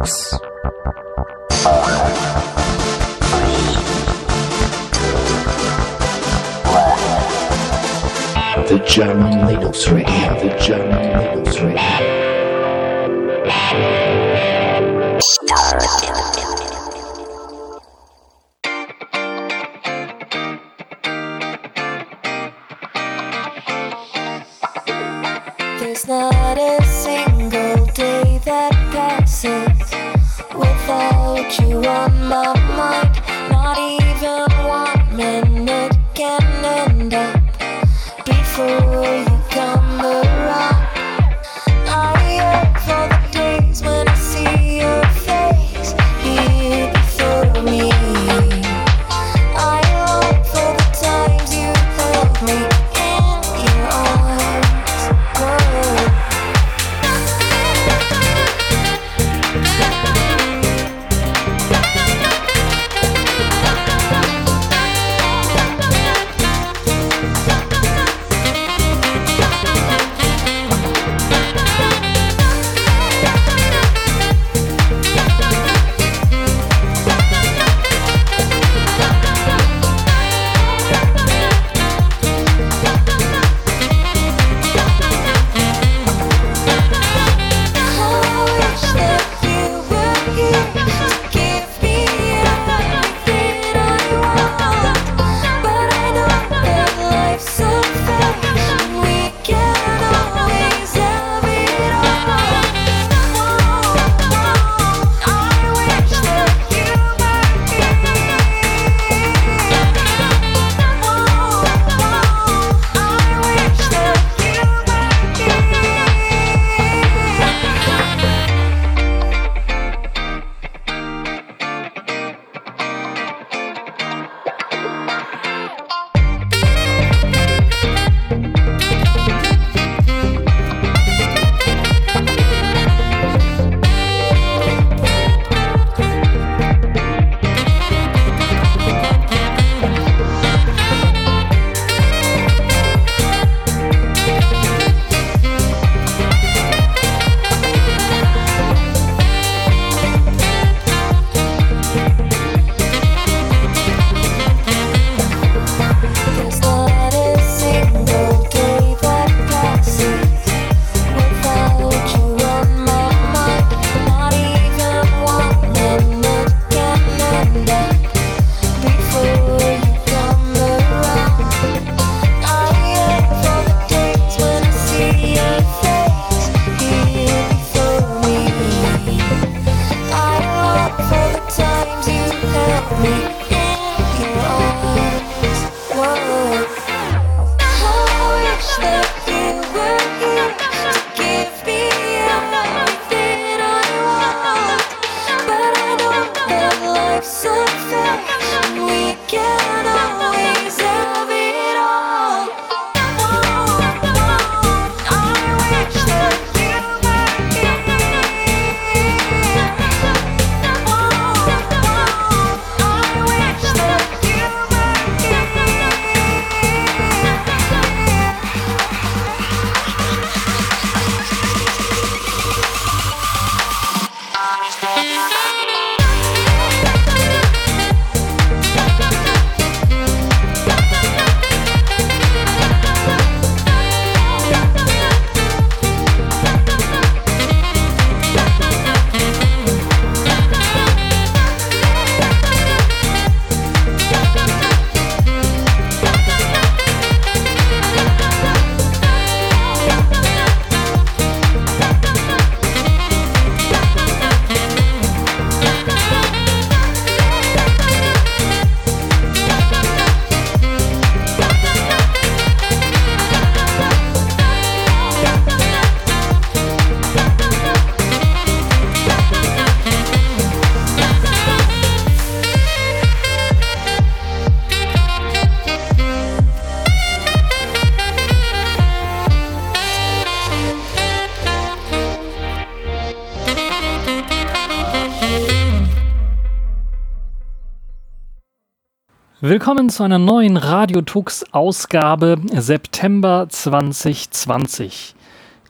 Tux. The German Linux Radio, the German Linux Radio. There's not a single day that passes without you on my mind. Not even 1 minute can end up before you come around. I yearn for the days when I see your face here before me. I long for the times you held me in your arms. Whoa. Willkommen zu einer neuen Radio Tux Ausgabe September 2020.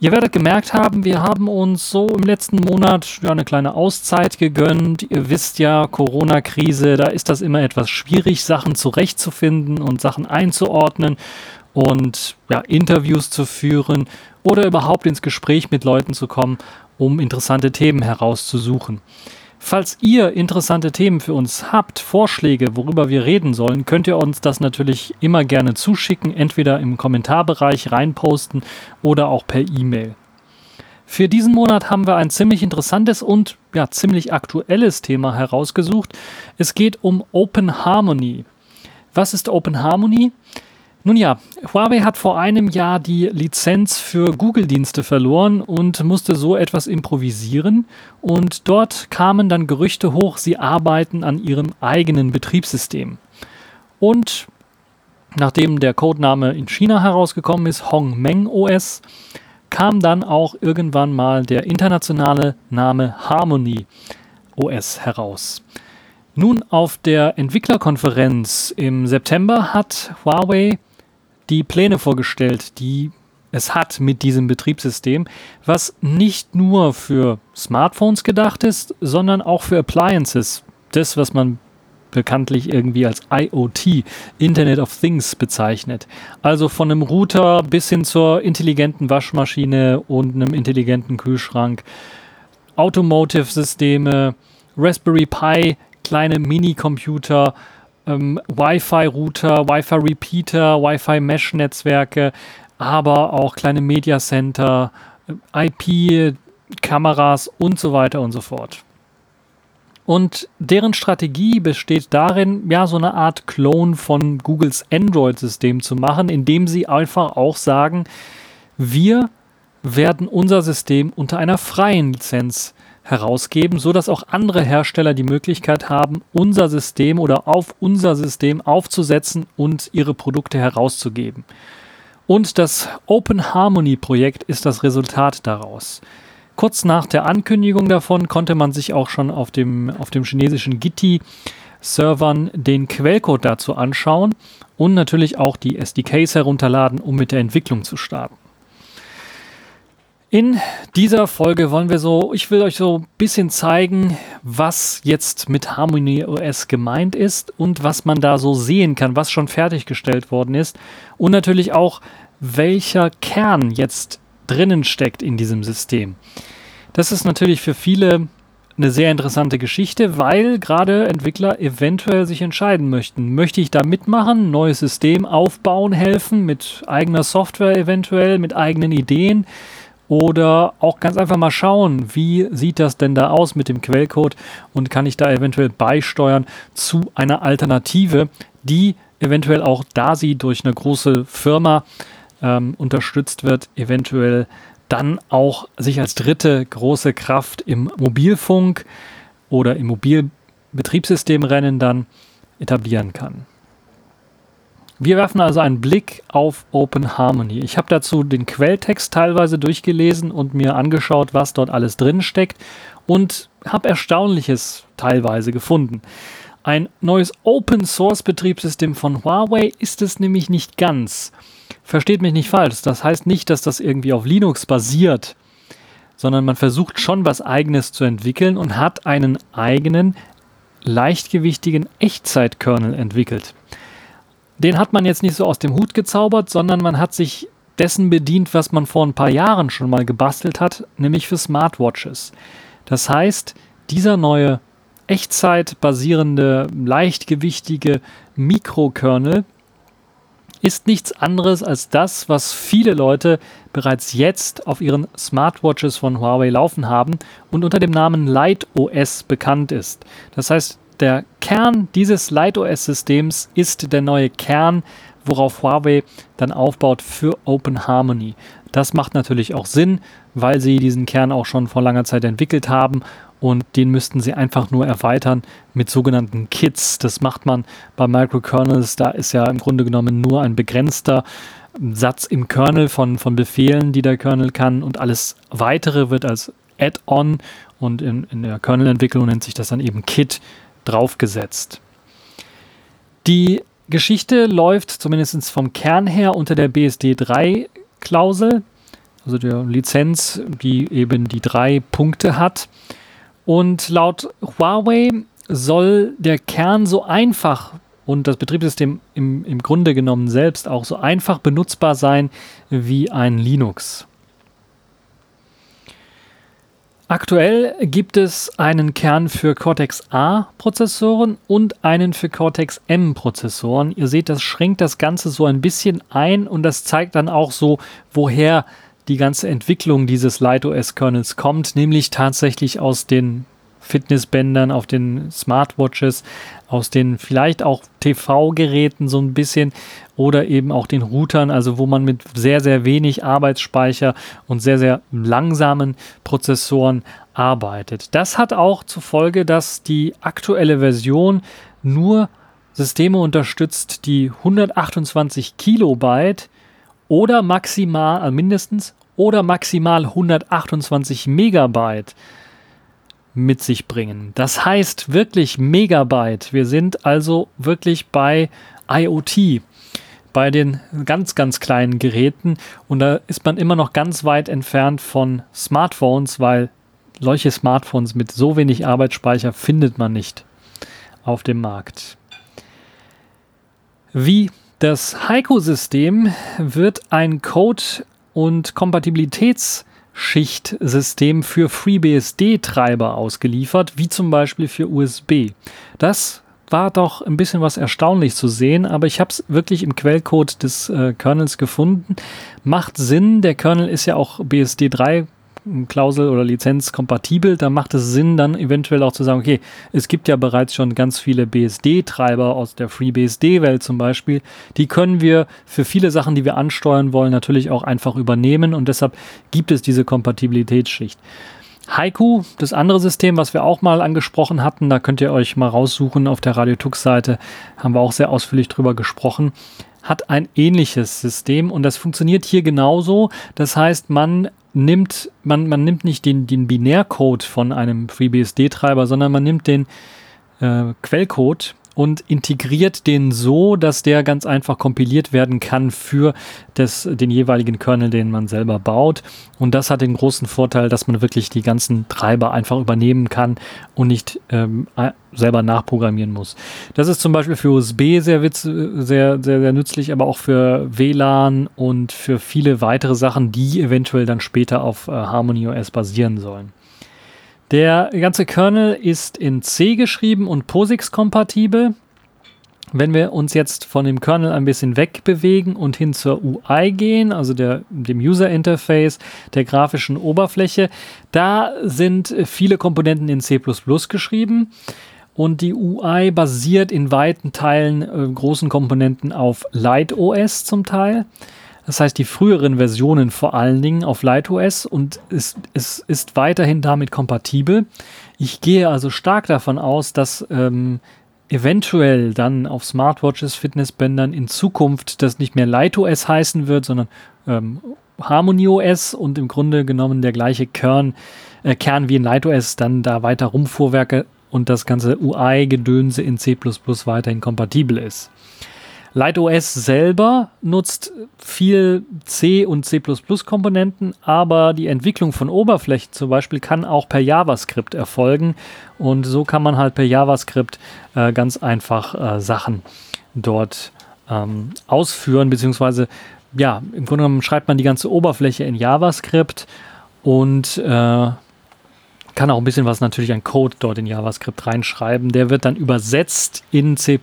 Ihr werdet gemerkt haben, wir haben uns so im letzten Monat eine kleine Auszeit gegönnt. Ihr wisst ja, Corona-Krise, da ist das immer etwas schwierig, Sachen zurechtzufinden und Sachen einzuordnen und Interviews zu führen oder überhaupt ins Gespräch mit Leuten zu kommen, um interessante Themen herauszusuchen. Falls ihr interessante Themen für uns habt, Vorschläge, worüber wir reden sollen, könnt ihr uns das natürlich immer gerne zuschicken, entweder im Kommentarbereich reinposten oder auch per E-Mail. Für diesen Monat haben wir ein ziemlich interessantes und ziemlich aktuelles Thema herausgesucht. Es geht um Open Harmony. Was ist Open Harmony? Nun ja, Huawei hat vor einem Jahr die Lizenz für Google-Dienste verloren und musste so etwas improvisieren. Und dort kamen dann Gerüchte hoch, sie arbeiten an ihrem eigenen Betriebssystem. Und nachdem der Codename in China herausgekommen ist, Hongmeng OS, kam dann auch irgendwann mal der internationale Name Harmony OS heraus. Nun, auf der Entwicklerkonferenz im September hat Huawei die Pläne vorgestellt, die es hat mit diesem Betriebssystem, was nicht nur für Smartphones gedacht ist, sondern auch für Appliances. Das, was man bekanntlich irgendwie als IoT, Internet of Things, bezeichnet. Also von einem Router bis hin zur intelligenten Waschmaschine und einem intelligenten Kühlschrank, Automotive-Systeme, Raspberry Pi, kleine Minicomputer, Wi-Fi-Router, Wi-Fi-Repeater, Wi-Fi-Mesh-Netzwerke, aber auch kleine Media-Center, IP-Kameras und so weiter und so fort. Und deren Strategie besteht darin, so eine Art Clone von Googles Android-System zu machen, indem sie einfach auch sagen, wir werden unser System unter einer freien Lizenz herausgeben, sodass auch andere Hersteller die Möglichkeit haben, unser System oder auf unser System aufzusetzen und ihre Produkte herauszugeben. Und das Open Harmony Projekt ist das Resultat daraus. Kurz nach der Ankündigung davon konnte man sich auch schon auf dem chinesischen Gitti-Servern den Quellcode dazu anschauen und natürlich auch die SDKs herunterladen, um mit der Entwicklung zu starten. In dieser Folge ich will euch so ein bisschen zeigen, was jetzt mit Harmony OS gemeint ist und was man da so sehen kann, was schon fertiggestellt worden ist und natürlich auch, welcher Kern jetzt drinnen steckt in diesem System. Das ist natürlich für viele eine sehr interessante Geschichte, weil gerade Entwickler eventuell sich entscheiden möchten. Möchte ich da mitmachen, neues System aufbauen, helfen, mit eigener Software eventuell, mit eigenen Ideen? Oder auch ganz einfach mal schauen, wie sieht das denn da aus mit dem Quellcode und kann ich da eventuell beisteuern zu einer Alternative, die eventuell auch, da sie durch eine große Firma unterstützt wird, eventuell dann auch sich als dritte große Kraft im Mobilfunk oder im Mobilbetriebssystemrennen dann etablieren kann. Wir werfen also einen Blick auf Open Harmony. Ich habe dazu den Quelltext teilweise durchgelesen und mir angeschaut, was dort alles drin steckt und habe Erstaunliches teilweise gefunden. Ein neues Open-Source-Betriebssystem von Huawei ist es nämlich nicht ganz. Versteht mich nicht falsch, das heißt nicht, dass das irgendwie auf Linux basiert, sondern man versucht schon was Eigenes zu entwickeln und hat einen eigenen, leichtgewichtigen Echtzeitkernel entwickelt. Den hat man jetzt nicht so aus dem Hut gezaubert, sondern man hat sich dessen bedient, was man vor ein paar Jahren schon mal gebastelt hat, nämlich für Smartwatches. Das heißt, dieser neue echtzeitbasierende, leichtgewichtige Mikrokernel ist nichts anderes als das, was viele Leute bereits jetzt auf ihren Smartwatches von Huawei laufen haben und unter dem Namen LightOS bekannt ist. Das heißt, der Kern dieses LightOS-Systems ist der neue Kern, worauf Huawei dann aufbaut für Open Harmony. Das macht natürlich auch Sinn, weil sie diesen Kern auch schon vor langer Zeit entwickelt haben und den müssten sie einfach nur erweitern mit sogenannten Kits. Das macht man bei Microkernels, da ist ja im Grunde genommen nur ein begrenzter Satz im Kernel von Befehlen, die der Kernel kann und alles Weitere wird als Add-on und in der Kernel-Entwicklung nennt sich das dann eben Kit draufgesetzt. Die Geschichte läuft zumindest vom Kern her unter der BSD 3-Klausel. also der Lizenz, die eben die 3 Punkte hat. Und laut Huawei soll der Kern so einfach und das Betriebssystem im Grunde genommen selbst auch so einfach benutzbar sein wie ein Linux. Aktuell gibt es einen Kern für Cortex-A-Prozessoren und einen für Cortex-M-Prozessoren. Ihr seht, das schränkt das Ganze so ein bisschen ein und das zeigt dann auch so, woher die ganze Entwicklung dieses LightOS-Kernels kommt, nämlich tatsächlich aus den Fitnessbändern, auf den Smartwatches, aus den vielleicht auch TV-Geräten so ein bisschen oder eben auch den Routern, also wo man mit sehr, sehr wenig Arbeitsspeicher und sehr, sehr langsamen Prozessoren arbeitet. Das hat auch zur Folge, dass die aktuelle Version nur Systeme unterstützt, die 128 Kilobyte oder maximal, also mindestens, oder maximal 128 Megabyte mit sich bringen. Das heißt wirklich Megabyte. Wir sind also wirklich bei IoT, bei den ganz, ganz kleinen Geräten und da ist man immer noch ganz weit entfernt von Smartphones, weil solche Smartphones mit so wenig Arbeitsspeicher findet man nicht auf dem Markt. Wie das Haiku-System wird ein Code- und Kompatibilitätsschicht-System für FreeBSD-Treiber ausgeliefert, wie zum Beispiel für USB. Das war doch ein bisschen was erstaunlich zu sehen, aber ich habe es wirklich im Quellcode des Kernels gefunden. Macht Sinn, der Kernel ist ja auch BSD 3 Klausel oder Lizenz kompatibel, da macht es Sinn, dann eventuell auch zu sagen, okay, es gibt ja bereits schon ganz viele BSD-Treiber aus der FreeBSD-Welt zum Beispiel, die können wir für viele Sachen, die wir ansteuern wollen, natürlich auch einfach übernehmen und deshalb gibt es diese Kompatibilitätsschicht. Haiku, das andere System, was wir auch mal angesprochen hatten, da könnt ihr euch mal raussuchen, auf der Radio-Tux-Seite haben wir auch sehr ausführlich drüber gesprochen, hat ein ähnliches System und das funktioniert hier genauso. Das heißt, man nimmt nicht den Binärcode von einem FreeBSD-Treiber, sondern man nimmt den Quellcode und integriert den so, dass der ganz einfach kompiliert werden kann für den jeweiligen Kernel, den man selber baut. Und das hat den großen Vorteil, dass man wirklich die ganzen Treiber einfach übernehmen kann und nicht selber nachprogrammieren muss. Das ist zum Beispiel für USB sehr, sehr nützlich, aber auch für WLAN und für viele weitere Sachen, die eventuell dann später auf HarmonyOS basieren sollen. Der ganze Kernel ist in C geschrieben und POSIX-kompatibel. Wenn wir uns jetzt von dem Kernel ein bisschen wegbewegen und hin zur UI gehen, also dem User-Interface, der grafischen Oberfläche, da sind viele Komponenten in C++ geschrieben und die UI basiert in weiten Teilen, großen Komponenten auf LightOS zum Teil. Das heißt, die früheren Versionen vor allen Dingen auf LightOS und es ist weiterhin damit kompatibel. Ich gehe also stark davon aus, dass eventuell dann auf Smartwatches, Fitnessbändern in Zukunft das nicht mehr LightOS heißen wird, sondern HarmonyOS und im Grunde genommen der gleiche Kern wie in LightOS dann da weiter rumfuhrwerke und das ganze UI-Gedönse in C++ weiterhin kompatibel ist. LightOS selber nutzt viel C- und C++-Komponenten, aber die Entwicklung von Oberflächen zum Beispiel kann auch per JavaScript erfolgen und so kann man halt per JavaScript ganz einfach Sachen dort ausführen, beziehungsweise ja, im Grunde genommen schreibt man die ganze Oberfläche in JavaScript und kann auch ein bisschen was natürlich an Code dort in JavaScript reinschreiben. Der wird dann übersetzt in C++.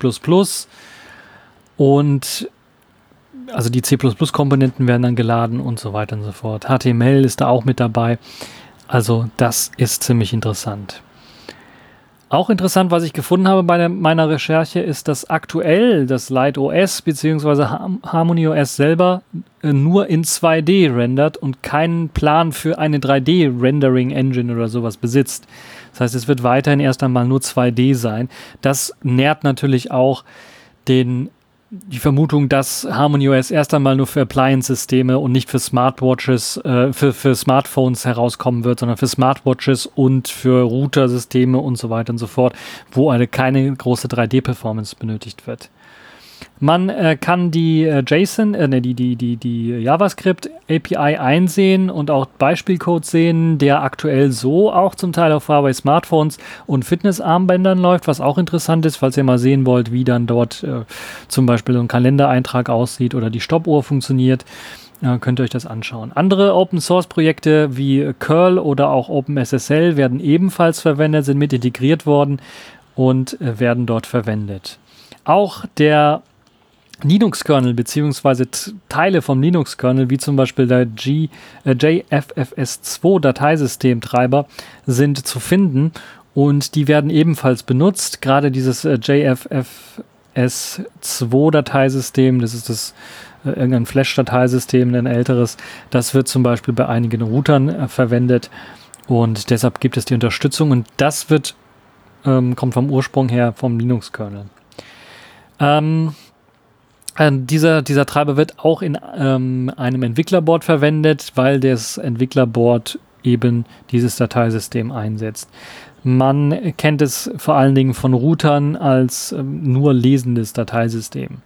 Und also die C++-Komponenten werden dann geladen und so weiter und so fort. HTML ist da auch mit dabei. Also das ist ziemlich interessant. Auch interessant, was ich gefunden habe bei meiner Recherche, ist, dass aktuell das LightOS bzw. HarmonyOS selber nur in 2D rendert und keinen Plan für eine 3D-Rendering-Engine oder sowas besitzt. Das heißt, es wird weiterhin erst einmal nur 2D sein. Das nährt natürlich auch die Vermutung, dass HarmonyOS erst einmal nur für Appliance-Systeme und nicht für Smartwatches, für Smartphones herauskommen wird, sondern für Smartwatches und für Router-Systeme und so weiter und so fort, wo keine große 3D-Performance benötigt wird. Man kann die die JavaScript API einsehen und auch Beispielcode sehen, der aktuell so auch zum Teil auf Huawei Smartphones und Fitnessarmbändern läuft, was auch interessant ist, falls ihr mal sehen wollt, wie dann dort zum Beispiel so ein Kalendereintrag aussieht oder die Stoppuhr funktioniert. Könnt ihr euch das anschauen. Andere Open-Source-Projekte wie Curl oder auch OpenSSL werden ebenfalls verwendet, sind mit integriert worden und werden dort verwendet. Auch der Linux-Kernel bzw. Teile vom Linux-Kernel, wie zum Beispiel der JFFS2 Dateisystemtreiber, sind zu finden und die werden ebenfalls benutzt. Gerade dieses JFFS2 Dateisystem, das ist das irgendein Flash-Dateisystem, ein älteres, das wird zum Beispiel bei einigen Routern verwendet und deshalb gibt es die Unterstützung und das wird kommt vom Ursprung her vom Linux-Kernel. Dieser Treiber wird auch in einem Entwicklerboard verwendet, weil das Entwicklerboard eben dieses Dateisystem einsetzt. Man kennt es vor allen Dingen von Routern als nur lesendes Dateisystem.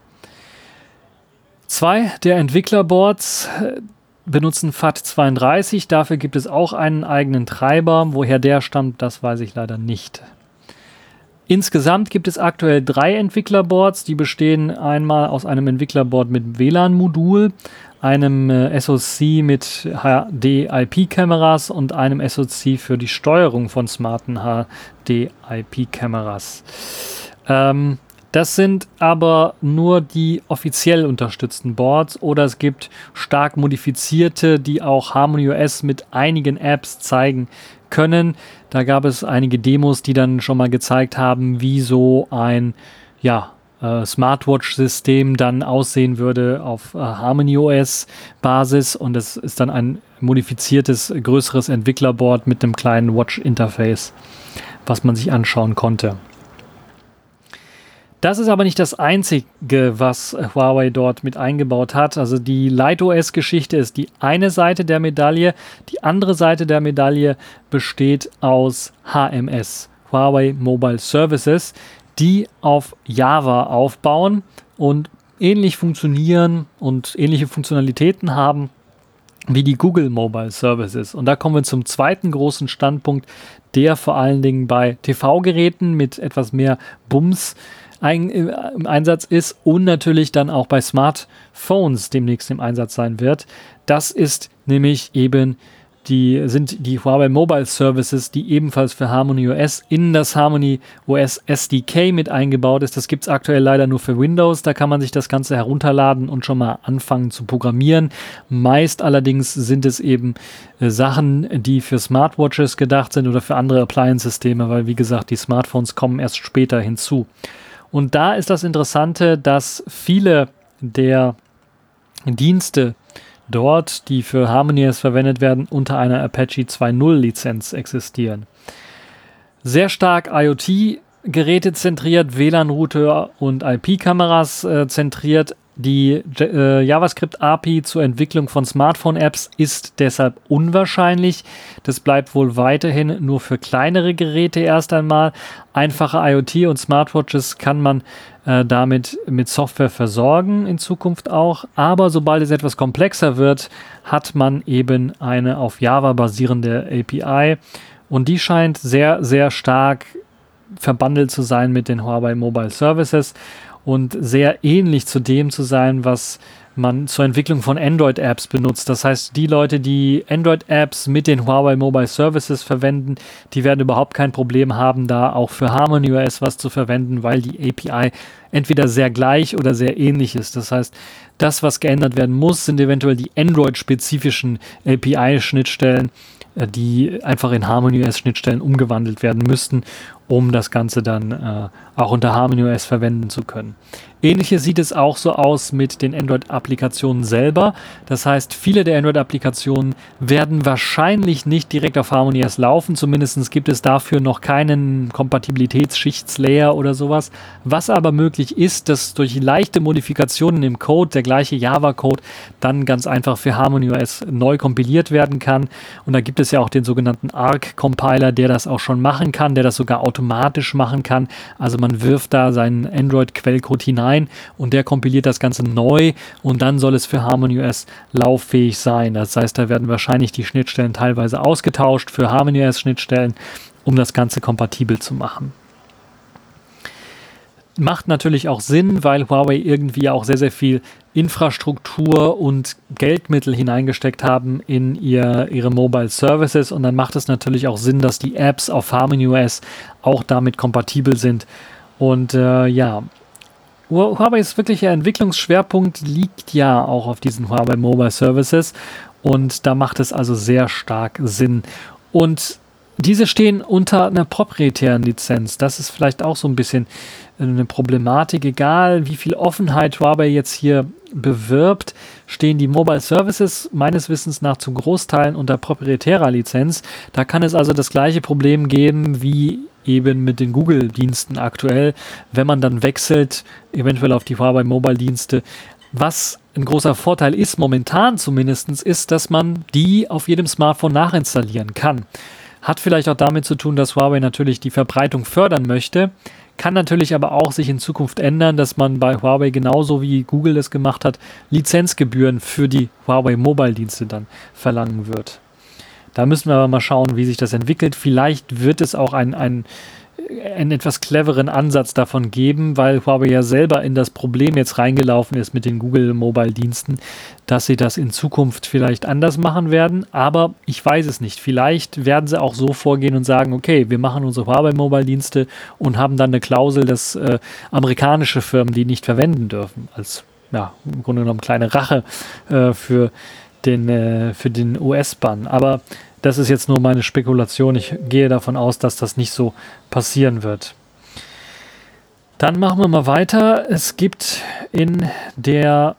2 der Entwicklerboards benutzen FAT32, dafür gibt es auch einen eigenen Treiber. Woher der stammt, das weiß ich leider nicht. Insgesamt gibt es aktuell 3 Entwicklerboards, die bestehen einmal aus einem Entwicklerboard mit WLAN-Modul, einem SoC mit HD-IP-Kameras und einem SoC für die Steuerung von smarten HD-IP-Kameras. Das sind aber nur die offiziell unterstützten Boards oder es gibt stark modifizierte, die auch HarmonyOS mit einigen Apps zeigen können. Da gab es einige Demos, die dann schon mal gezeigt haben, wie so ein Smartwatch-System dann aussehen würde auf HarmonyOS-Basis und es ist dann ein modifiziertes, größeres Entwicklerboard mit einem kleinen Watch-Interface, was man sich anschauen konnte. Das ist aber nicht das Einzige, was Huawei dort mit eingebaut hat. Also die LightOS-Geschichte ist die eine Seite der Medaille. Die andere Seite der Medaille besteht aus HMS, Huawei Mobile Services, die auf Java aufbauen und ähnlich funktionieren und ähnliche Funktionalitäten haben wie die Google Mobile Services. Und da kommen wir zum zweiten großen Standpunkt, der vor allen Dingen bei TV-Geräten mit etwas mehr Bums im Einsatz ist und natürlich dann auch bei Smartphones demnächst im Einsatz sein wird. Das ist nämlich eben die Huawei Mobile Services, die ebenfalls für HarmonyOS in das HarmonyOS SDK mit eingebaut ist. Das gibt es aktuell leider nur für Windows. Da kann man sich das Ganze herunterladen und schon mal anfangen zu programmieren. Meist allerdings sind es eben Sachen, die für Smartwatches gedacht sind oder für andere Appliance-Systeme, weil wie gesagt, die Smartphones kommen erst später hinzu. Und da ist das Interessante, dass viele der Dienste dort, die für HarmonyOS verwendet werden, unter einer Apache 2.0 Lizenz existieren. Sehr stark IoT-Geräte zentriert, WLAN-Router und IP-Kameras zentriert. Die JavaScript-API zur Entwicklung von Smartphone-Apps ist deshalb unwahrscheinlich. Das bleibt wohl weiterhin nur für kleinere Geräte erst einmal. Einfache IoT und Smartwatches kann man damit mit Software versorgen, in Zukunft auch. Aber sobald es etwas komplexer wird, hat man eben eine auf Java basierende API. Und die scheint sehr, sehr stark verbandelt zu sein mit den Huawei Mobile Services und sehr ähnlich zu dem zu sein, was man zur Entwicklung von Android-Apps benutzt. Das heißt, die Leute, die Android-Apps mit den Huawei Mobile Services verwenden, die werden überhaupt kein Problem haben, da auch für HarmonyOS was zu verwenden, weil die API entweder sehr gleich oder sehr ähnlich ist. Das heißt, das, was geändert werden muss, sind eventuell die Android-spezifischen API-Schnittstellen, die einfach in HarmonyOS-Schnittstellen umgewandelt werden müssten, um das Ganze dann auch unter HarmonyOS verwenden zu können. Ähnliches sieht es auch so aus mit den Android-Applikationen selber. Das heißt, viele der Android-Applikationen werden wahrscheinlich nicht direkt auf HarmonyOS laufen. Zumindest gibt es dafür noch keinen Kompatibilitätsschichtslayer oder sowas. Was aber möglich ist, dass durch leichte Modifikationen im Code, der gleiche Java-Code, dann ganz einfach für HarmonyOS neu kompiliert werden kann. Und da gibt es ja auch den sogenannten Arc-Compiler, der das auch schon machen kann, der das sogar automatisch automatisch machen kann. Also man wirft da seinen Android-Quellcode hinein und der kompiliert das Ganze neu und dann soll es für HarmonyOS lauffähig sein. Das heißt, da werden wahrscheinlich die Schnittstellen teilweise ausgetauscht für HarmonyOS-Schnittstellen, um das Ganze kompatibel zu machen. Macht natürlich auch Sinn, weil Huawei irgendwie auch sehr, sehr viel Infrastruktur und Geldmittel hineingesteckt haben in ihre Mobile Services und dann macht es natürlich auch Sinn, dass die Apps auf HarmonyOS auch damit kompatibel sind. Und Huawei's wirklicher Entwicklungsschwerpunkt liegt ja auch auf diesen Huawei Mobile Services und da macht es also sehr stark Sinn. Und diese stehen unter einer proprietären Lizenz. Das ist vielleicht auch so ein bisschen eine Problematik. Egal, wie viel Offenheit Huawei jetzt hier bewirbt, stehen die Mobile Services meines Wissens nach zu Großteilen unter proprietärer Lizenz. Da kann es also das gleiche Problem geben wie eben mit den Google-Diensten aktuell, wenn man dann wechselt, eventuell auf die Huawei Mobile-Dienste. Was ein großer Vorteil ist, momentan zumindest, ist, dass man die auf jedem Smartphone nachinstallieren kann. Hat vielleicht auch damit zu tun, dass Huawei natürlich die Verbreitung fördern möchte, kann natürlich aber auch sich in Zukunft ändern, dass man bei Huawei genauso wie Google es gemacht hat, Lizenzgebühren für die Huawei Mobile-Dienste dann verlangen wird. Da müssen wir aber mal schauen, wie sich das entwickelt. Vielleicht wird es auch einen etwas cleveren Ansatz davon geben, weil Huawei ja selber in das Problem jetzt reingelaufen ist mit den Google Mobile Diensten, dass sie das in Zukunft vielleicht anders machen werden, aber ich weiß es nicht. Vielleicht werden sie auch so vorgehen und sagen, okay, wir machen unsere Huawei Mobile Dienste und haben dann eine Klausel, dass amerikanische Firmen die nicht verwenden dürfen, als im Grunde genommen kleine Rache für den US-Bann. Aber das ist jetzt nur meine Spekulation. Ich gehe davon aus, dass das nicht so passieren wird. Dann machen wir mal weiter. Es gibt in den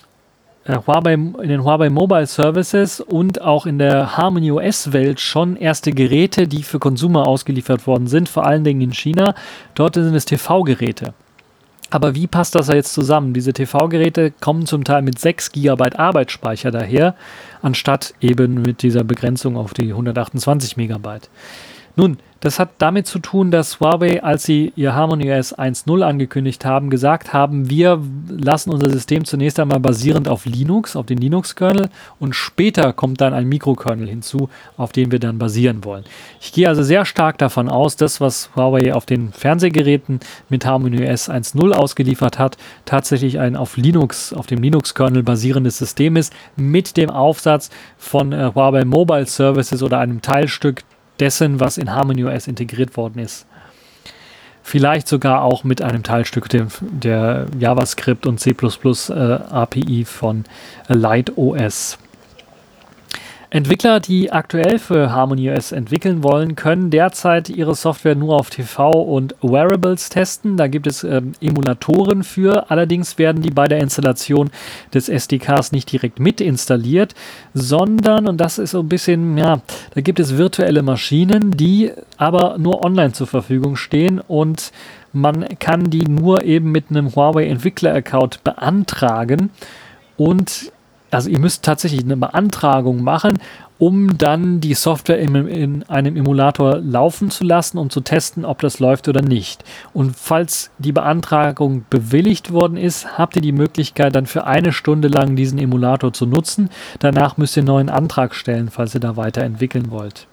Huawei Mobile Services und auch in der HarmonyOS-Welt schon erste Geräte, die für Consumer ausgeliefert worden sind, vor allen Dingen in China. Dort sind es TV-Geräte. Aber wie passt das jetzt zusammen? Diese TV-Geräte kommen zum Teil mit 6 GB Arbeitsspeicher daher, anstatt eben mit dieser Begrenzung auf die 128 MB. Nun, das hat damit zu tun, dass Huawei, als sie ihr HarmonyOS 1.0 angekündigt haben, gesagt haben, wir lassen unser System zunächst einmal basierend auf Linux, auf den Linux-Kernel und später kommt dann ein Mikrokernel hinzu, auf den wir dann basieren wollen. Ich gehe also sehr stark davon aus, dass was Huawei auf den Fernsehgeräten mit HarmonyOS 1.0 ausgeliefert hat, tatsächlich ein auf dem Linux-Kernel basierendes System ist, mit dem Aufsatz von Huawei Mobile Services oder einem Teilstück dessen, was in HarmonyOS integriert worden ist. Vielleicht sogar auch mit einem Teilstück der JavaScript und C++ API von LightOS. Entwickler, die aktuell für HarmonyOS entwickeln wollen, können derzeit ihre Software nur auf TV und Wearables testen. Da gibt es Emulatoren für. Allerdings werden die bei der Installation des SDKs nicht direkt mit installiert, sondern, und das ist so ein bisschen, da gibt es virtuelle Maschinen, die aber nur online zur Verfügung stehen und man kann die nur eben mit einem Huawei Entwickler-Account beantragen und also ihr müsst tatsächlich eine Beantragung machen, um dann die Software in einem Emulator laufen zu lassen, um zu testen, ob das läuft oder nicht. Und falls die Beantragung bewilligt worden ist, habt ihr die Möglichkeit, dann für 1 Stunde lang diesen Emulator zu nutzen. Danach müsst ihr einen neuen Antrag stellen, falls ihr da weiterentwickeln wollt.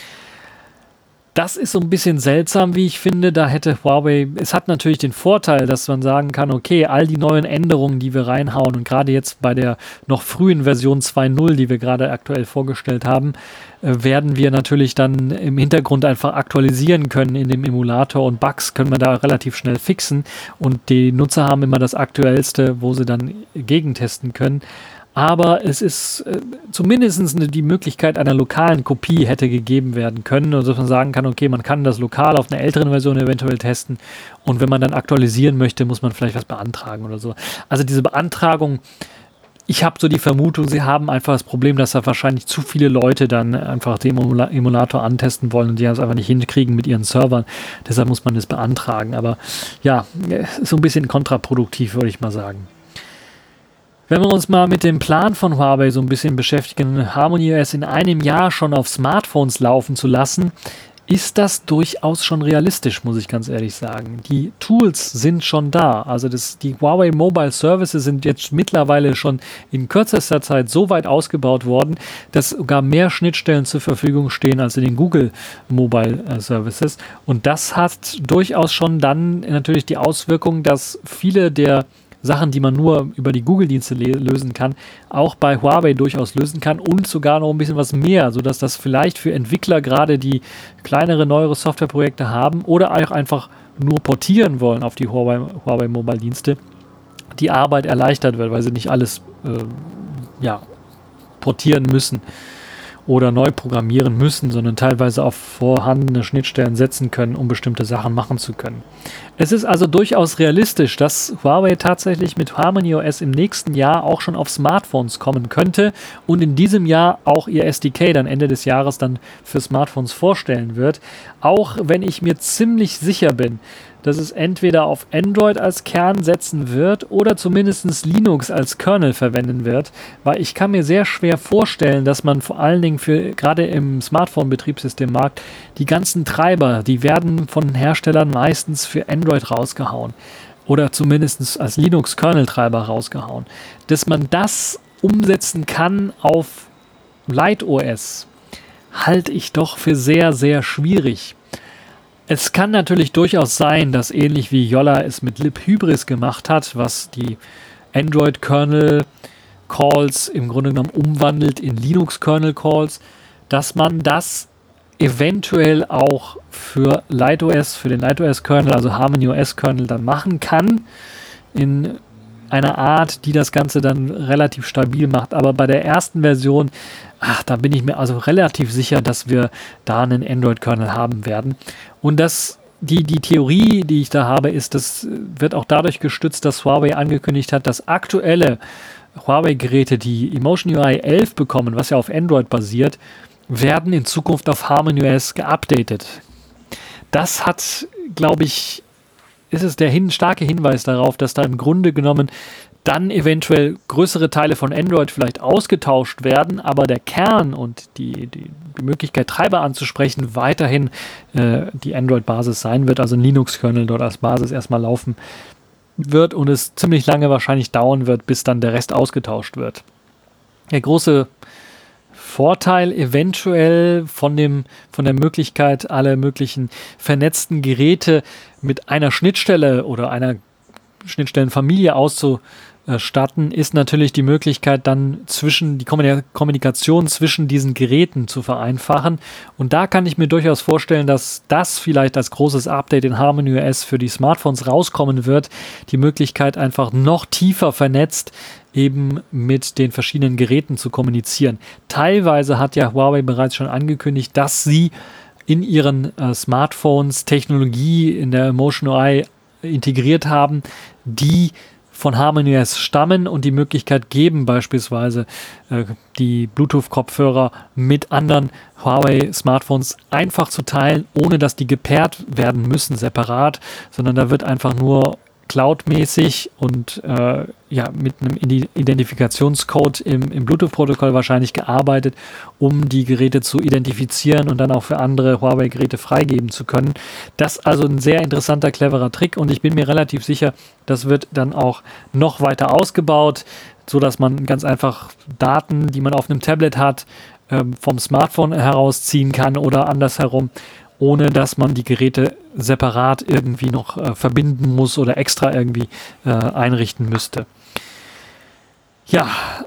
Das ist so ein bisschen seltsam, wie ich finde. Da hätte Huawei, es hat natürlich den Vorteil, dass man sagen kann, okay, all die neuen Änderungen, die wir reinhauen und gerade jetzt bei der noch frühen Version 2.0, die wir gerade aktuell vorgestellt haben, werden wir natürlich dann im Hintergrund einfach aktualisieren können in dem Emulator und Bugs können wir da relativ schnell fixen und die Nutzer haben immer das Aktuellste, wo sie dann gegentesten können. Aber es ist zumindest die Möglichkeit einer lokalen Kopie hätte gegeben werden können, also dass man sagen kann, okay, man kann das lokal auf einer älteren Version eventuell testen und wenn man dann aktualisieren möchte, muss man vielleicht was beantragen oder so. Also diese Beantragung, ich habe so die Vermutung, sie haben einfach das Problem, dass da wahrscheinlich zu viele Leute dann einfach den Emulator antesten wollen und die es einfach nicht hinkriegen mit ihren Servern. Deshalb muss man das beantragen. Aber ja, so ein bisschen kontraproduktiv, würde ich mal sagen. Wenn wir uns mal mit dem Plan von Huawei so ein bisschen beschäftigen, HarmonyOS in einem Jahr schon auf Smartphones laufen zu lassen, ist das durchaus schon realistisch, muss ich ganz ehrlich sagen. Die Tools sind schon da. Also die Huawei Mobile Services sind jetzt mittlerweile schon in kürzester Zeit so weit ausgebaut worden, dass sogar mehr Schnittstellen zur Verfügung stehen als in den Google Mobile Services. Und das hat durchaus schon dann natürlich die Auswirkung, dass viele der Sachen, die man nur über die Google-Dienste lösen kann, auch bei Huawei durchaus lösen kann und sogar noch ein bisschen was mehr, sodass das vielleicht für Entwickler, gerade die kleinere, neuere Softwareprojekte haben oder auch einfach nur portieren wollen auf die Huawei Mobile-Dienste, die Arbeit erleichtert wird, weil sie nicht alles portieren müssen oder neu programmieren müssen, sondern teilweise auf vorhandene Schnittstellen setzen können, um bestimmte Sachen machen zu können. Es ist also durchaus realistisch, dass Huawei tatsächlich mit HarmonyOS im nächsten Jahr auch schon auf Smartphones kommen könnte und in diesem Jahr auch ihr SDK dann Ende des Jahres dann für Smartphones vorstellen wird. Auch wenn ich mir ziemlich sicher bin, dass es entweder auf Android als Kern setzen wird oder zumindest Linux als Kernel verwenden wird, weil ich kann mir sehr schwer vorstellen, dass man vor allen Dingen für gerade im Smartphone-Betriebssystemmarkt die ganzen Treiber, die werden von Herstellern meistens für Android rausgehauen oder zumindest als Linux-Kernel-Treiber rausgehauen. Dass man das umsetzen kann auf Light OS, halte ich doch für sehr, sehr schwierig. Es kann natürlich durchaus sein, dass ähnlich wie Jolla es mit libhybris gemacht hat, was die Android-Kernel-Calls im Grunde genommen umwandelt in Linux-Kernel-Calls, dass man das eventuell auch für LightOS, für den LightOS-Kernel, also HarmonyOS-Kernel dann machen kann, in einer Art, die das Ganze dann relativ stabil macht. Aber bei der ersten Version, da bin ich mir also relativ sicher, dass wir da einen Android-Kernel haben werden. Und die Theorie, die ich da habe, ist, das wird auch dadurch gestützt, dass Huawei angekündigt hat, dass aktuelle Huawei-Geräte, die Emotion UI 11 bekommen, was ja auf Android basiert, werden in Zukunft auf HarmonyOS geupdatet. Das hat, glaube ich, ist es der starke Hinweis darauf, dass da im Grunde genommen dann eventuell größere Teile von Android vielleicht ausgetauscht werden, aber der Kern und die Möglichkeit, Treiber anzusprechen, weiterhin die Android-Basis sein wird, also ein Linux-Kernel dort als Basis erstmal laufen wird und es ziemlich lange wahrscheinlich dauern wird, bis dann der Rest ausgetauscht wird. Der große Vorteil eventuell von der Möglichkeit, alle möglichen vernetzten Geräte mit einer Schnittstelle oder einer Schnittstellenfamilie auszustatten, ist natürlich die Möglichkeit, dann die Kommunikation zwischen diesen Geräten zu vereinfachen. Und da kann ich mir durchaus vorstellen, dass das vielleicht als großes Update in HarmonyOS für die Smartphones rauskommen wird. Die Möglichkeit, einfach noch tiefer vernetzt eben mit den verschiedenen Geräten zu kommunizieren. Teilweise hat ja Huawei bereits schon angekündigt, dass sie in ihren Smartphones Technologie in der Emotion UI integriert haben, die von HarmonyOS stammen und die Möglichkeit geben, beispielsweise die Bluetooth-Kopfhörer mit anderen Huawei-Smartphones einfach zu teilen, ohne dass die gepaart werden müssen separat, sondern da wird einfach nur cloudmäßig und mit einem Identifikationscode im Bluetooth-Protokoll wahrscheinlich gearbeitet, um die Geräte zu identifizieren und dann auch für andere Huawei-Geräte freigeben zu können. Das ist also ein sehr interessanter, cleverer Trick und ich bin mir relativ sicher, das wird dann auch noch weiter ausgebaut, sodass man ganz einfach Daten, die man auf einem Tablet hat, vom Smartphone herausziehen kann oder andersherum, ohne dass man die Geräte separat irgendwie noch verbinden muss oder extra irgendwie einrichten müsste. Ja,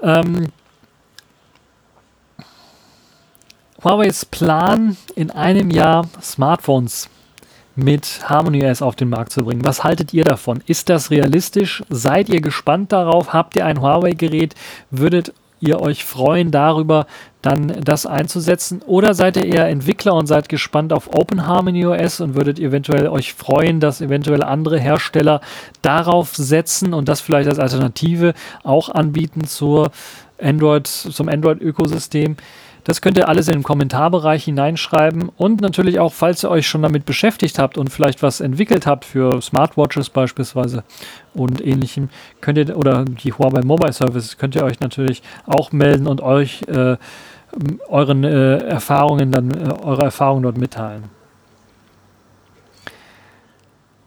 Huawei's Plan, in einem Jahr Smartphones mit HarmonyOS auf den Markt zu bringen. Was haltet ihr davon? Ist das realistisch? Seid ihr gespannt darauf? Habt ihr ein Huawei-Gerät? Würdet ihr euch freuen darüber, dann das einzusetzen? Oder seid ihr eher Entwickler und seid gespannt auf Open HarmonyOS und würdet eventuell euch freuen, dass eventuell andere Hersteller darauf setzen und das vielleicht als Alternative auch anbieten zum Android-Ökosystem? Das könnt ihr alles in den Kommentarbereich hineinschreiben und natürlich auch, falls ihr euch schon damit beschäftigt habt und vielleicht was entwickelt habt für Smartwatches beispielsweise und ähnlichem, oder die Huawei Mobile Services, könnt ihr euch natürlich auch melden und euch eure Erfahrungen dort mitteilen.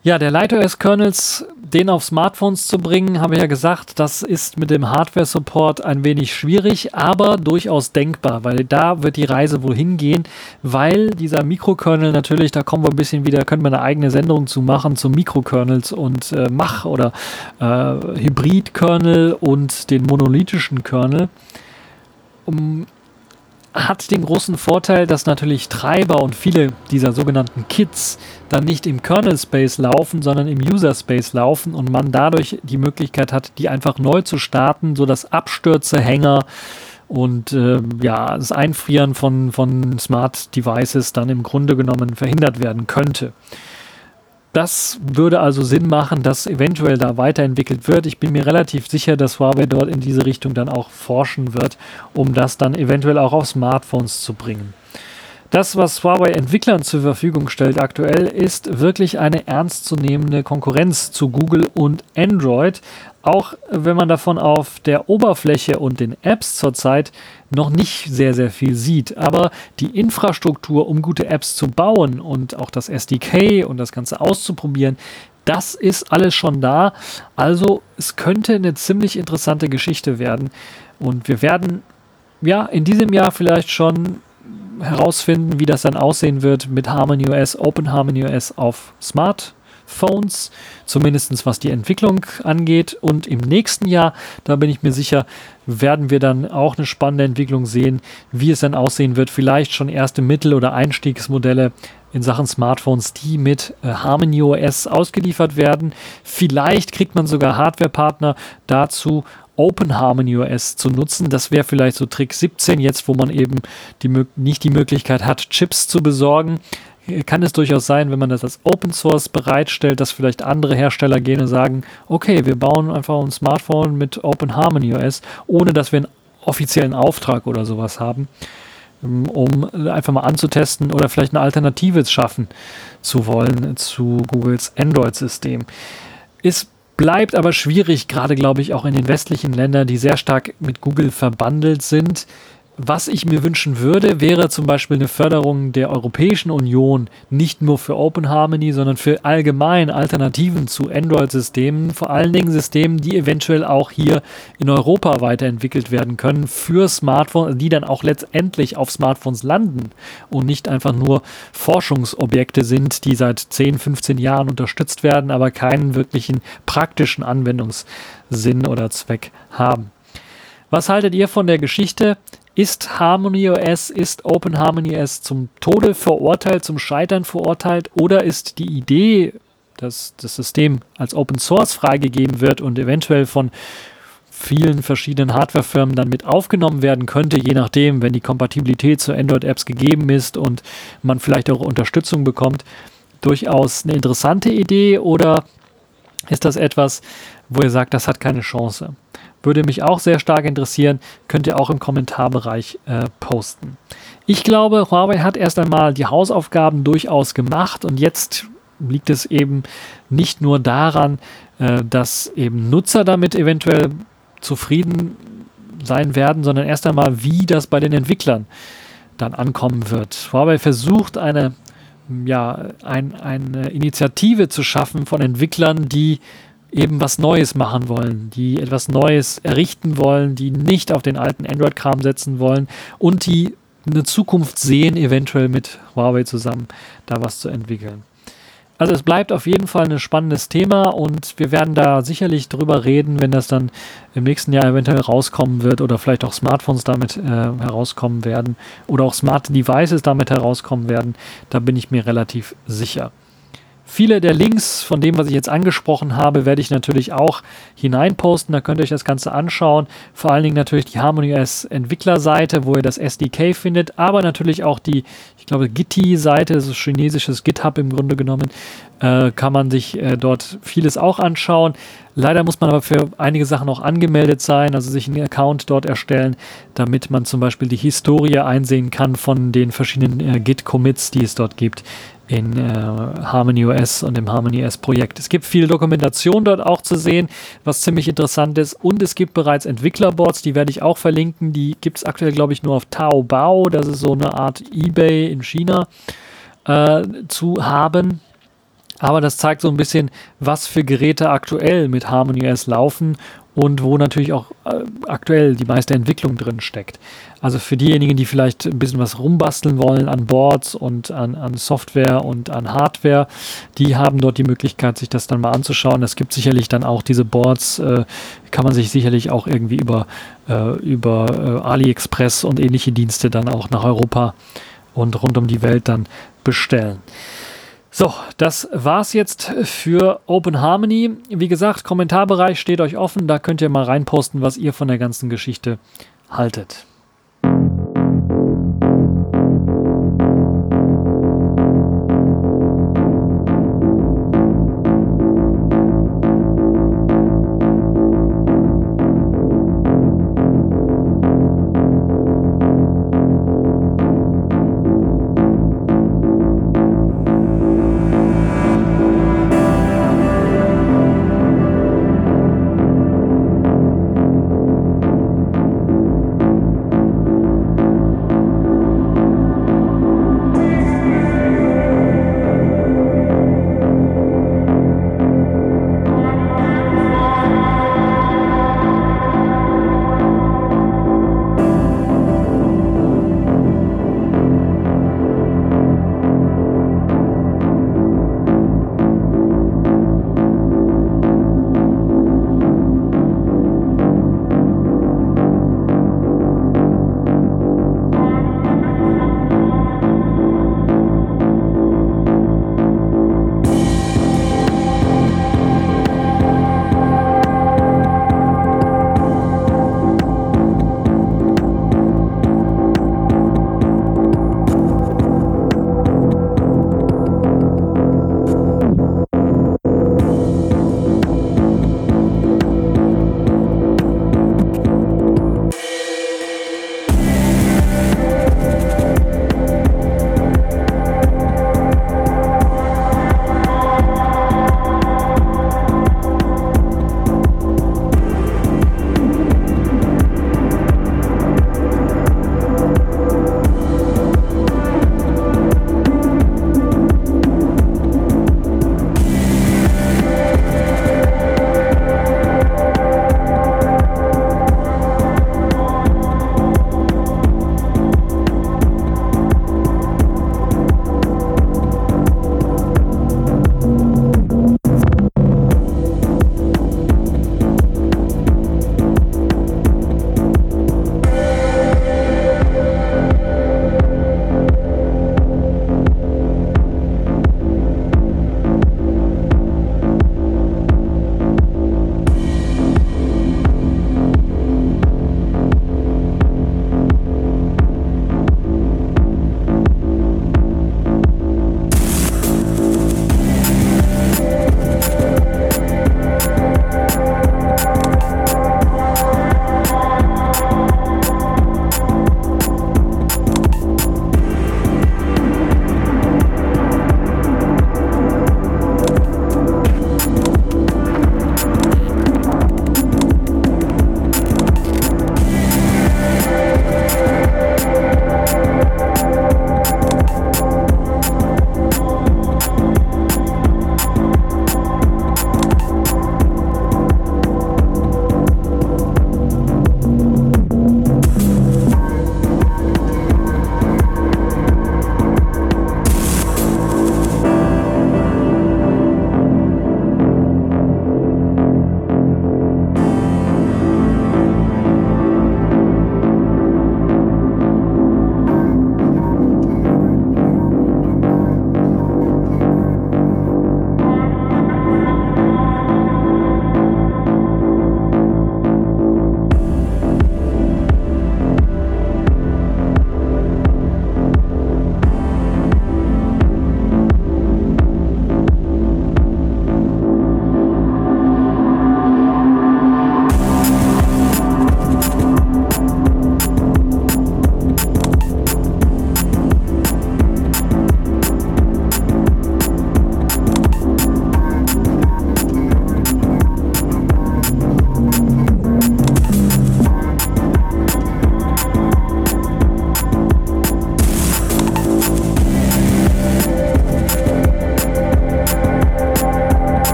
Ja, der LightOS-Kernels, den auf Smartphones zu bringen, habe ich ja gesagt, das ist mit dem Hardware-Support ein wenig schwierig, aber durchaus denkbar, weil da wird die Reise wohl hingehen, weil dieser Mikrokernel natürlich, da kommen wir ein bisschen wieder, können wir eine eigene Sendung zu machen, zu Mikrokernels und Mach- oder Hybrid-Kernel und den monolithischen Kernel. Hat den großen Vorteil, dass natürlich Treiber und viele dieser sogenannten Kits dann nicht im Kernel-Space laufen, sondern im User-Space laufen und man dadurch die Möglichkeit hat, die einfach neu zu starten, sodass Abstürze, Hänger und das Einfrieren von Smart Devices dann im Grunde genommen verhindert werden könnte. Das würde also Sinn machen, dass eventuell da weiterentwickelt wird. Ich bin mir relativ sicher, dass Huawei dort in diese Richtung dann auch forschen wird, um das dann eventuell auch auf Smartphones zu bringen. Das, was Huawei Entwicklern zur Verfügung stellt aktuell, ist wirklich eine ernstzunehmende Konkurrenz zu Google und Android, auch wenn man davon auf der Oberfläche und den Apps zurzeit noch nicht sehr, sehr viel sieht. Aber die Infrastruktur, um gute Apps zu bauen und auch das SDK und das Ganze auszuprobieren, das ist alles schon da. Also es könnte eine ziemlich interessante Geschichte werden. Und wir werden in diesem Jahr vielleicht schon herausfinden, wie das dann aussehen wird mit HarmonyOS, OpenHarmonyOS auf Smartphones, zumindest was die Entwicklung angeht. Und im nächsten Jahr, da bin ich mir sicher, werden wir dann auch eine spannende Entwicklung sehen, wie es dann aussehen wird. Vielleicht schon erste Mittel- oder Einstiegsmodelle in Sachen Smartphones, die mit HarmonyOS ausgeliefert werden. Vielleicht kriegt man sogar Hardwarepartner dazu, OpenHarmonyOS zu nutzen. Das wäre vielleicht so Trick 17 jetzt, wo man eben nicht die Möglichkeit hat, Chips zu besorgen. Kann es durchaus sein, wenn man das als Open Source bereitstellt, dass vielleicht andere Hersteller gehen und sagen, okay, wir bauen einfach ein Smartphone mit OpenHarmonyOS, ohne dass wir einen offiziellen Auftrag oder sowas haben, um einfach mal anzutesten oder vielleicht eine Alternative schaffen zu wollen zu Googles Android-System. Bleibt aber schwierig, gerade glaube ich auch in den westlichen Ländern, die sehr stark mit Google verbandelt sind. Was ich mir wünschen würde, wäre zum Beispiel eine Förderung der Europäischen Union, nicht nur für OpenHarmony, sondern für allgemein Alternativen zu Android-Systemen, vor allen Dingen Systemen, die eventuell auch hier in Europa weiterentwickelt werden können für Smartphones, die dann auch letztendlich auf Smartphones landen und nicht einfach nur Forschungsobjekte sind, die seit 10, 15 Jahren unterstützt werden, aber keinen wirklichen praktischen Anwendungssinn oder Zweck haben. Was haltet ihr von der Geschichte? Ist HarmonyOS, ist OpenHarmonyOS zum Tode verurteilt, zum Scheitern verurteilt, oder ist die Idee, dass das System als Open Source freigegeben wird und eventuell von vielen verschiedenen Hardwarefirmen dann mit aufgenommen werden könnte, je nachdem, wenn die Kompatibilität zu Android-Apps gegeben ist und man vielleicht auch Unterstützung bekommt, durchaus eine interessante Idee, oder ist das etwas, wo ihr sagt, das hat keine Chance? Würde mich auch sehr stark interessieren, könnt ihr auch im Kommentarbereich posten. Ich glaube, Huawei hat erst einmal die Hausaufgaben durchaus gemacht und jetzt liegt es eben nicht nur daran, dass eben Nutzer damit eventuell zufrieden sein werden, sondern erst einmal, wie das bei den Entwicklern dann ankommen wird. Huawei versucht eine Initiative zu schaffen von Entwicklern, die eben was Neues machen wollen, die etwas Neues errichten wollen, die nicht auf den alten Android-Kram setzen wollen und die eine Zukunft sehen, eventuell mit Huawei zusammen da was zu entwickeln. Also es bleibt auf jeden Fall ein spannendes Thema und wir werden da sicherlich drüber reden, wenn das dann im nächsten Jahr eventuell rauskommen wird oder vielleicht auch Smartphones damit herauskommen werden oder auch Smart Devices damit herauskommen werden. Da bin ich mir relativ sicher. Viele der Links von dem, was ich jetzt angesprochen habe, werde ich natürlich auch hineinposten. Da könnt ihr euch das Ganze anschauen. Vor allen Dingen natürlich die HarmonyOS Entwicklerseite, wo ihr das SDK findet, aber natürlich auch die, ich glaube, Gitti-Seite, das ist chinesisches GitHub im Grunde genommen, kann man sich dort vieles auch anschauen. Leider muss man aber für einige Sachen auch angemeldet sein, also sich einen Account dort erstellen, damit man zum Beispiel die Historie einsehen kann von den verschiedenen Git-Commits, die es dort gibt in HarmonyOS und im HarmonyOS-Projekt. Es gibt viel Dokumentation dort auch zu sehen, was ziemlich interessant ist. Und es gibt bereits Entwicklerboards, die werde ich auch verlinken. Die gibt es aktuell, glaube ich, nur auf Taobao. Das ist so eine Art eBay in China zu haben. Aber das zeigt so ein bisschen, was für Geräte aktuell mit HarmonyOS laufen und wo natürlich auch aktuell die meiste Entwicklung drin steckt. Also für diejenigen, die vielleicht ein bisschen was rumbasteln wollen an Boards und an Software und an Hardware, die haben dort die Möglichkeit, sich das dann mal anzuschauen. Es gibt sicherlich dann auch diese Boards, kann man sich sicherlich auch irgendwie über AliExpress und ähnliche Dienste dann auch nach Europa und rund um die Welt dann bestellen. So, das war's jetzt für Open Harmony. Wie gesagt, Kommentarbereich steht euch offen. Da könnt ihr mal reinposten, was ihr von der ganzen Geschichte haltet.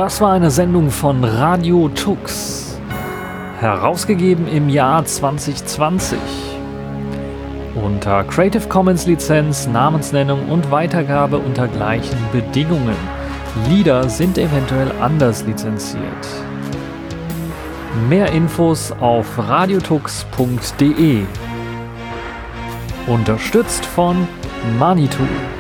Das war eine Sendung von Radio Tux, herausgegeben im Jahr 2020. Unter Creative Commons Lizenz, Namensnennung und Weitergabe unter gleichen Bedingungen. Lieder sind eventuell anders lizenziert. Mehr Infos auf radiotux.de. Unterstützt von Manitou.